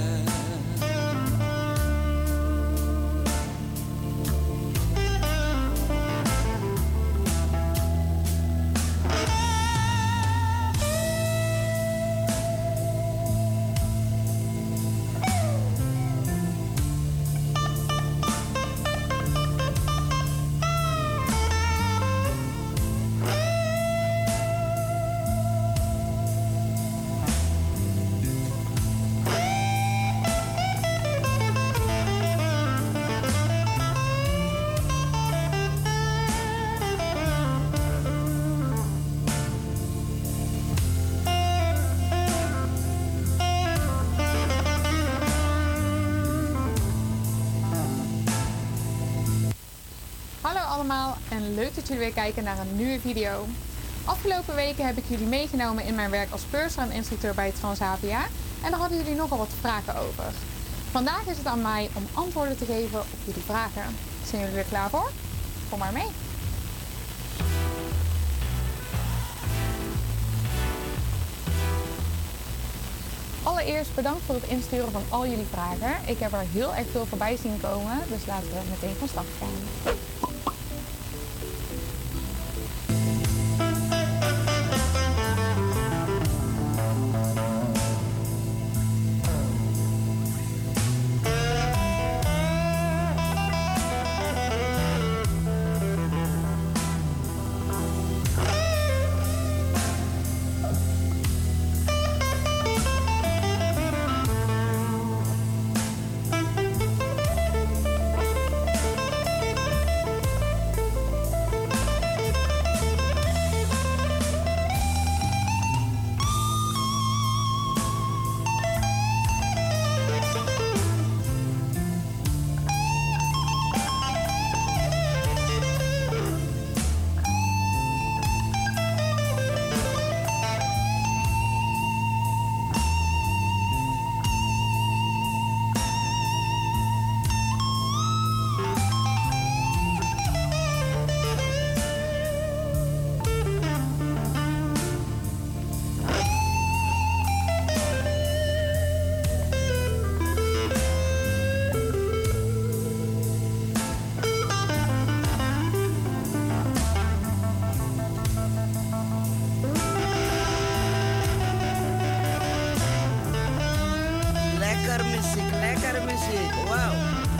En leuk dat jullie weer kijken naar een nieuwe video. Afgelopen weken heb ik jullie meegenomen in mijn werk als personal instructeur bij Transavia. En daar hadden jullie nogal wat vragen over. Vandaag is het aan mij om antwoorden te geven op jullie vragen. Zijn jullie er klaar voor? Kom maar mee. Allereerst bedankt voor het insturen van al jullie vragen. Ik heb er heel erg veel voorbij zien komen, dus laten we meteen van start gaan. Lekkere muziek, wauw.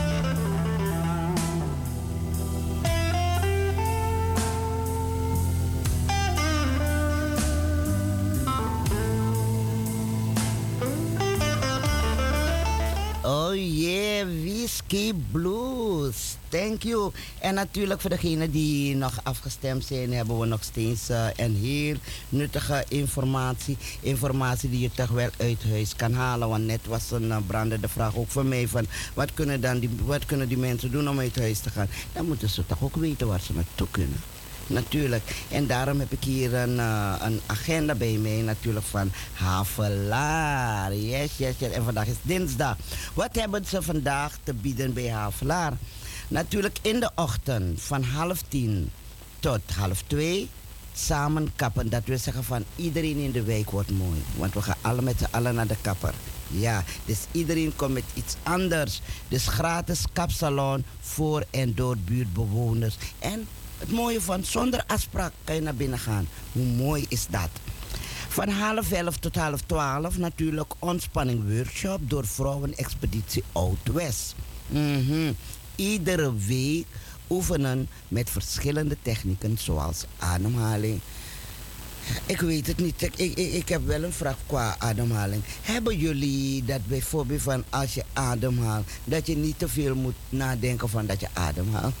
Oh yeah, Whiskey Blues. Thank you. En natuurlijk voor degenen die nog afgestemd zijn, hebben we nog steeds een heel nuttige informatie. Informatie die je toch wel uit huis kan halen. Want net was een brandende vraag ook voor mij van wat kunnen die mensen doen om uit huis te gaan. Dan moeten ze toch ook weten waar ze naartoe kunnen. Natuurlijk. En daarom heb ik hier een agenda bij mij natuurlijk van Havelaar. Yes. En vandaag is dinsdag. Wat hebben ze vandaag te bieden bij Havelaar? Natuurlijk in de ochtend van 11:30 tot 12:30 samen kappen. Dat wil zeggen van iedereen in de wijk wordt mooi. Want we gaan alle met z'n allen naar de kapper. Ja, dus iedereen komt met iets anders. Dus gratis kapsalon voor en door buurtbewoners. En het mooie van zonder afspraak kan je naar binnen gaan. Hoe mooi is dat? Van 11:30 tot 11:30 natuurlijk ontspanning workshop door Vrouwenexpeditie Oud-West. Iedere week oefenen met verschillende technieken zoals ademhaling. Ik weet het niet. Ik heb wel een vraag qua ademhaling. Hebben jullie dat bijvoorbeeld van als je ademhaalt, dat je niet te veel moet nadenken van dat je ademhaalt?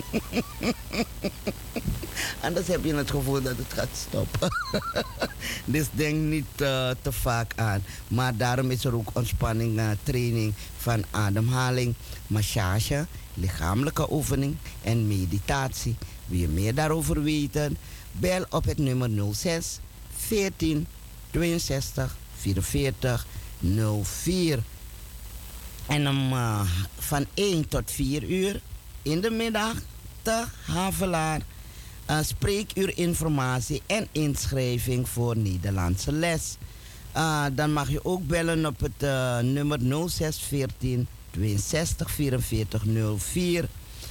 Anders heb je het gevoel dat het gaat stoppen. Dus denk niet te vaak aan. Maar daarom is er ook ontspanning, training van ademhaling, massage, lichamelijke oefening en meditatie. Wil je meer daarover weten? Bel op het nummer 06 14 62 44 04. En van 1 tot 4 uur in de middag te Havelaar. Spreekuurinformatie en inschrijving voor Nederlandse les. Dan mag je ook bellen op het nummer 06 14 62 44 04.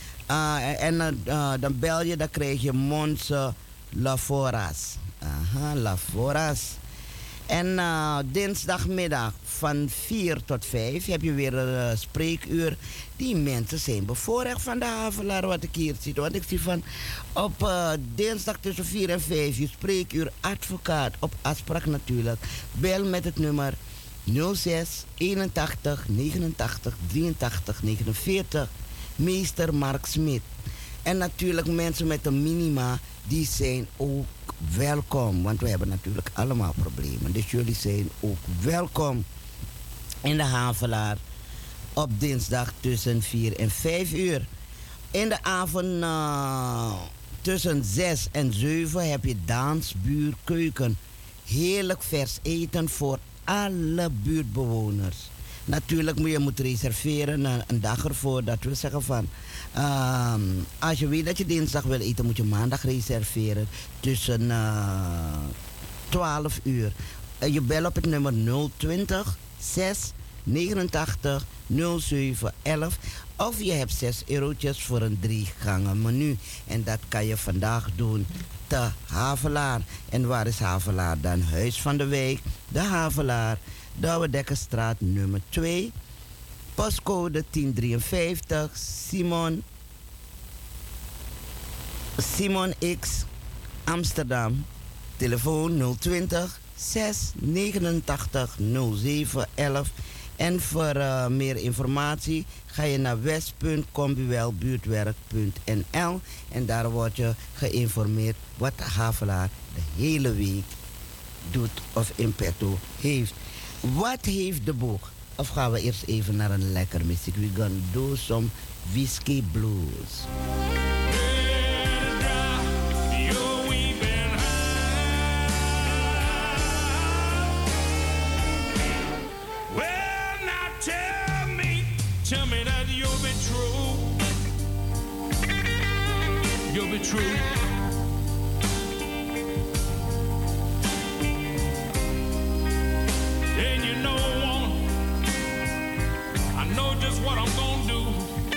Dan bel je, dan krijg je Monse Laforas. Laforas. En dinsdagmiddag van 4 tot 5 heb je weer een spreekuur. Die mensen zijn bevoorrecht van de Havelaar, wat ik hier zie. Want ik zie van op dinsdag tussen 4 en 5 je spreekuur advocaat. Op afspraak natuurlijk. Bel met het nummer 06 81 89 83 49. Meester Mark Smit. En natuurlijk mensen met een minima, die zijn ook welkom. Want we hebben natuurlijk allemaal problemen. Dus jullie zijn ook welkom in de Havelaar op dinsdag tussen 4 en 5 uur. In de avond tussen 6 en 7 heb je Dansbuurkeuken. Heerlijk vers eten voor alle buurtbewoners. Natuurlijk moet je reserveren een dag ervoor. Dat wil zeggen van, als je weet dat je dinsdag wil eten, moet je maandag reserveren tussen 12 uur. Je belt op het nummer 020 6 89 07 11. Of je hebt 6 eurotjes voor een 3-gangen menu. En dat kan je vandaag doen te Havelaar. En waar is Havelaar dan? Huis van de Wijk, de Havelaar, Douwe-Dekkerstraat nummer 2, postcode 1053, Simon X, Amsterdam. Telefoon 020 6 89 07 11. En voor meer informatie ga je naar west.combiwelbuurtwerk.nl en daar word je geïnformeerd wat de Havelaar de hele week doet of in petto heeft. Wat heeft de boeg? Of gaan we eerst even naar een lekker muziek? We gonna do some whiskey blues. Tell me that you'll be true. You'll be true. And you know, I know just what I'm gonna do.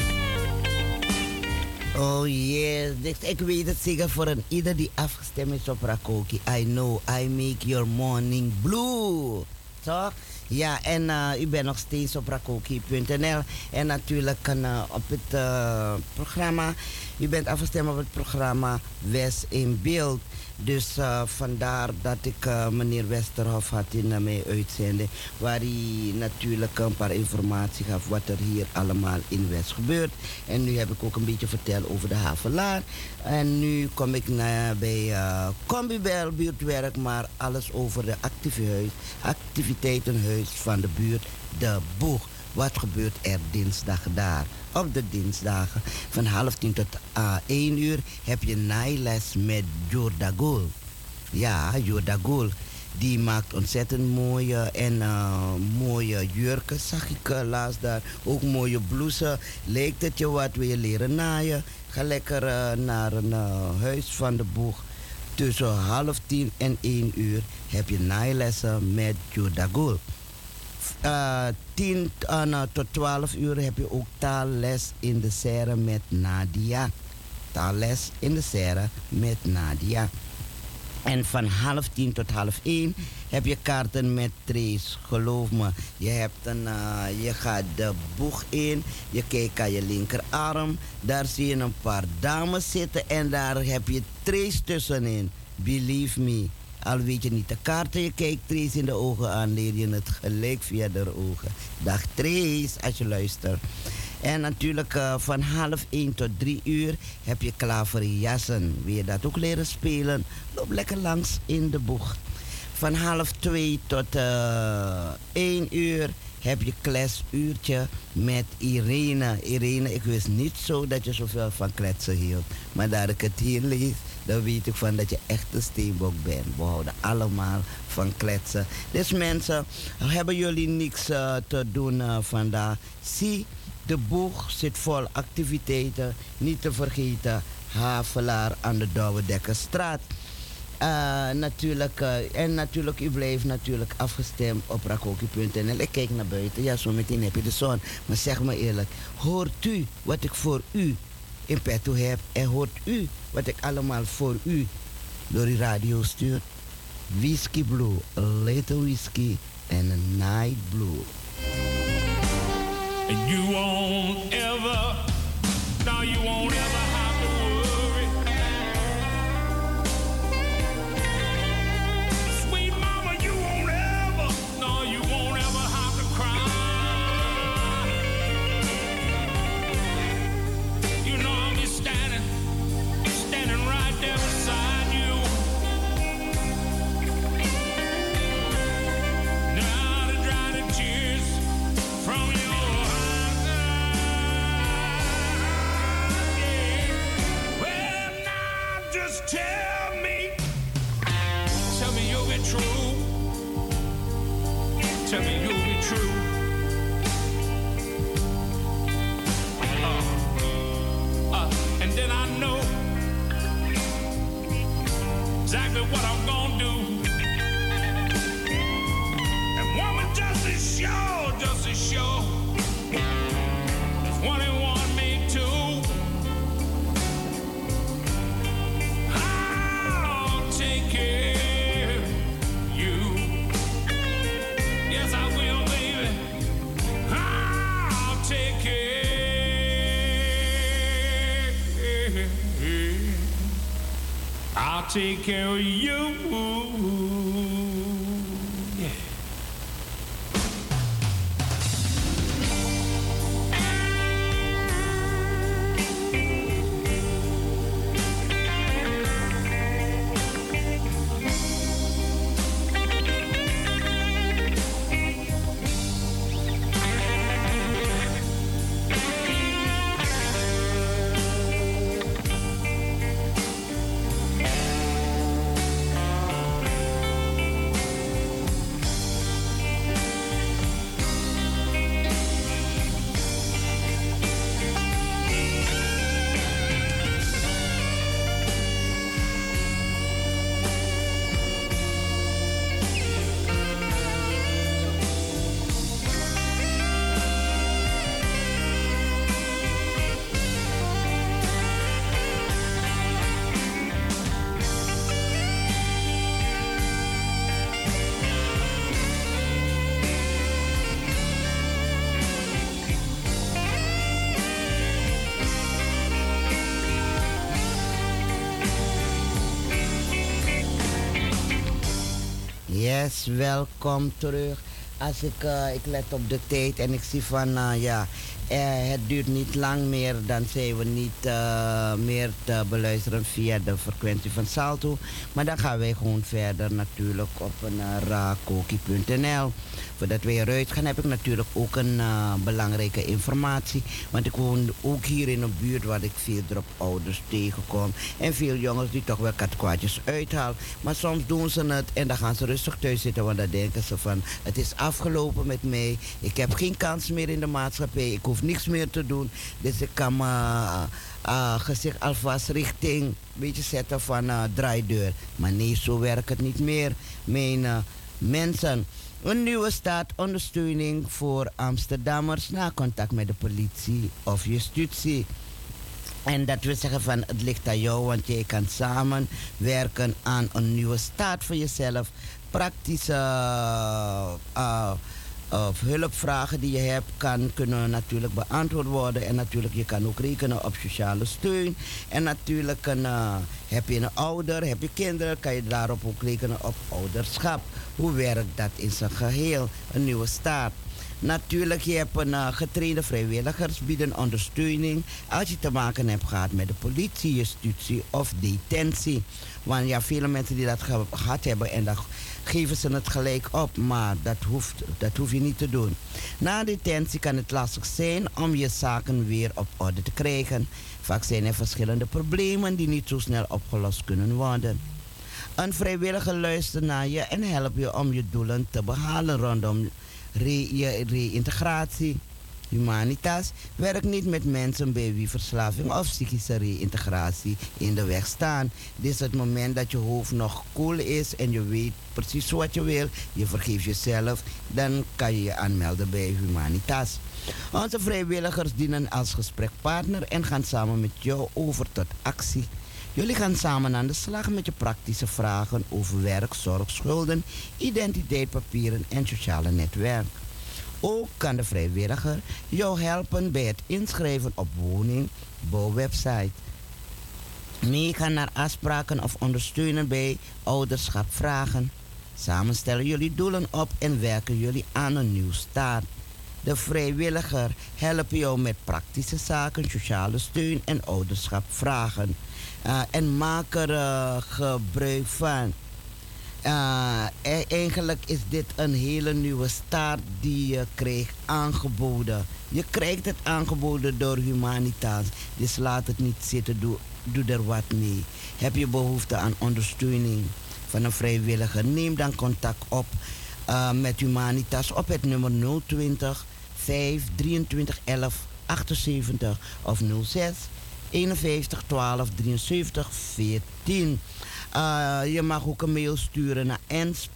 Oh yes, ik weet het zeker voor een ieder die afgestemd is op Rakoki. I know, I make your morning blue. Toch? Ja, en u bent nog steeds op rakoki.nl. En natuurlijk op het programma. U bent afgestemd op het programma West in Beeld. Dus vandaar dat ik meneer Westerhof had in mij uitzenden. Waar hij natuurlijk een paar informatie gaf wat er hier allemaal in West gebeurt. En nu heb ik ook een beetje verteld over de Havelaar. En nu kom ik bij Combibel buurtwerk. Maar alles over de activiteitenhuis van de buurt De Boeg. Wat gebeurt er dinsdag daar? Op de dinsdagen van 9:30 tot 1 uur heb je naailes met Jordagul. Ja, Jordagul. Die maakt ontzettend mooie en mooie jurken, zag ik laatst daar. Ook mooie blouses. Leek het je wat, wil je leren naaien? Ga lekker naar een huis van de boeg. Tussen 9:30 en 1 uur heb je naailessen met Jordagul. 10 tot 12 uur heb je ook taalles in de serre met Nadia. Taalles in de serre met Nadia. En van 9:30 tot 12:30 heb je kaarten met Trace. Geloof me, je gaat de boeg in, je kijkt aan je linkerarm. Daar zie je een paar dames zitten en daar heb je Trace tussenin. Believe me. Al weet je niet de kaarten, je kijkt Trace in de ogen aan, leer je het gelijk via de ogen. Dag Trace, als je luistert. En natuurlijk van 12:30 tot 3 uur heb je klaverjassen. Wil je dat ook leren spelen? Loop lekker langs in de boeg. Van 12:30 tot 1 uur heb je klesuurtje met Irene. Irene, ik wist niet zo dat je zoveel van kletsen hield. Maar daar ik het hier lees, dan weet ik van dat je echt een steenbok bent. We houden allemaal van kletsen. Dus mensen, hebben jullie niks te doen vandaag? Zie, de boeg zit vol activiteiten. Niet te vergeten, Havelaar aan de Douwedekkerstraat. Natuurlijk, u blijft natuurlijk afgestemd op rakoki.nl. Ik kijk naar buiten, ja, zo meteen heb je de zon. Maar zeg me eerlijk, hoort u wat ik voor u in petto heb? En hoort u wat ik allemaal voor u door die radio stuur? Whisky Blue, a little whisky and a night blue. And you won't ever, no, you won't ever have to worry. Sweet mama, you won't ever, no, you won't ever have to cry. You know I'll be standing right there beside you. Now to dry the tears from your tell me you'll be true. Tell me you'll be true. And then I know exactly what I'm gonna do. And woman, just as sure as one and one made two. Take care of you. Yes, I will, baby. I'll take care. I'll take care of you. Yeah. Yes, welkom terug. als ik let op de tijd en ik zie van het duurt niet lang meer, dan zijn we niet meer te beluisteren via de frequentie van Salto. Maar dan gaan wij gewoon verder natuurlijk op rakoki.nl. Voordat wij eruit gaan heb ik natuurlijk ook een belangrijke informatie. Want ik woon ook hier in een buurt waar ik veel dropouders tegenkom. En veel jongens die toch wel katkwaadjes uithalen. Maar soms doen ze het en dan gaan ze rustig thuis zitten. Want dan denken ze van het is afgelopen met mij. Ik heb geen kans meer in de maatschappij. Ik hoef niks meer te doen. Dus ik kan mijn gezicht alvast richting een beetje zetten van draaideur. Maar nee, zo werkt het niet meer. Mijn mensen. Een nieuwe staatondersteuning voor Amsterdammers na contact met de politie of justitie. En dat wil zeggen van het ligt aan jou, want jij kan samen werken aan een nieuwe staat voor jezelf. Praktische hulpvragen die je hebt kunnen natuurlijk beantwoord worden. En natuurlijk je kan ook rekenen op sociale steun. En natuurlijk heb je een ouder, heb je kinderen, kan je daarop ook rekenen op ouderschap. Hoe werkt dat in zijn geheel? Een nieuwe staat. Natuurlijk, je hebt een getrainde vrijwilligers bieden ondersteuning als je te maken hebt gehad met de politie, justitie of detentie. Want ja, vele mensen die dat gehad hebben en dan geven ze het gelijk op, maar dat hoef je niet te doen. Na detentie kan het lastig zijn om je zaken weer op orde te krijgen. Vaak zijn er verschillende problemen die niet zo snel opgelost kunnen worden. Een vrijwilliger luistert naar je en helpt je om je doelen te behalen rondom je reïntegratie. Humanitas werkt niet met mensen bij wie verslaving of psychische reïntegratie in de weg staan. Dit is het moment dat je hoofd nog koel is en je weet precies wat je wil. Je vergeeft jezelf, dan kan je je aanmelden bij Humanitas. Onze vrijwilligers dienen als gesprekpartner en gaan samen met jou over tot actie. Jullie gaan samen aan de slag met je praktische vragen over werk, zorg, schulden, identiteit, papieren en sociale netwerk. Ook kan de vrijwilliger jou helpen bij het inschrijven op woningbouwwebsite. Meegaan naar afspraken of ondersteunen bij ouderschap vragen. Samen stellen jullie doelen op en werken jullie aan een nieuw staat. De vrijwilliger helpt jou met praktische zaken, sociale steun en ouderschap vragen. En maak er gebruik van. Eigenlijk is dit een hele nieuwe staat die je krijgt aangeboden. Je krijgt het aangeboden door Humanitas. Dus laat het niet zitten, doe er wat mee. Heb je behoefte aan ondersteuning van een vrijwilliger? Neem dan contact op met Humanitas op het nummer 020 523 11 78 of 06 51 12 73 14. Je mag ook een mail sturen naar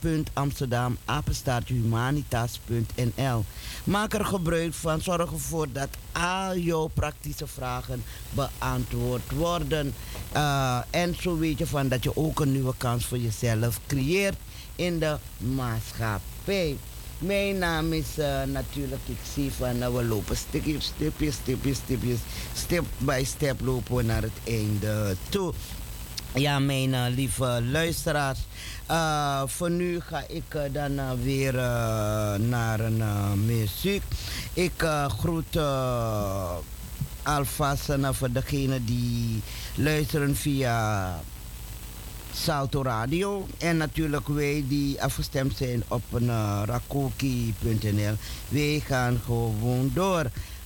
ens.amsterdam@humanitas.nl. Maak er gebruik van. Zorg ervoor dat al jouw praktische vragen beantwoord worden. En zo weet je van dat je ook een nieuwe kans voor jezelf creëert in de maatschappij. Mijn naam is natuurlijk, ik zie van we lopen stipjes, step by step lopen we naar het einde toe. Ja, mijn lieve luisteraars, voor nu ga ik dan weer naar een muziek. Ik groet alvast voor degenen die luisteren via Salto Radio. En natuurlijk wij die afgestemd zijn op rakoki.nl. Wij gaan gewoon door.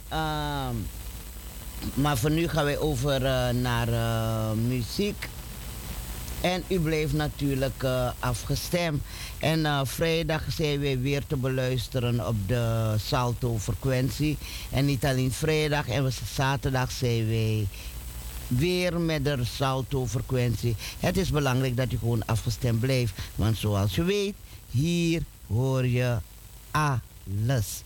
Maar voor nu gaan wij over naar muziek. En u blijft natuurlijk afgestemd. En vrijdag zijn wij weer te beluisteren op de Salto-frequentie. En niet alleen vrijdag, en zaterdag zijn wij weer met de Salto-frequentie. Het is belangrijk dat je gewoon afgestemd blijft. Want zoals je weet, hier hoor je alles.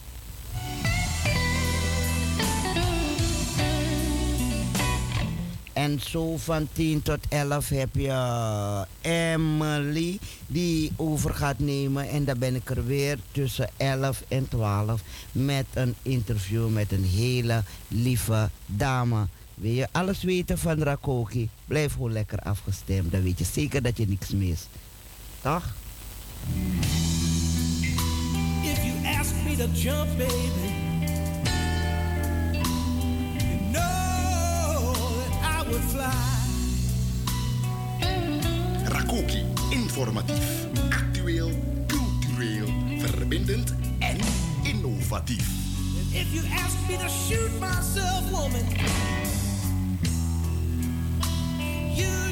En zo van 10 tot 11 heb je Emily die over gaat nemen. En dan ben ik er weer tussen 11 en 12 met een interview met een hele lieve dame. Wil je alles weten van Rakoki? Blijf gewoon lekker afgestemd. Dan weet je zeker dat je niks mist. Toch? me to jump, baby, you know that I would fly. Rakoki, informatief, actueel, cultureel, verbindend en innovatief. If you ask me to shoot myself, woman, you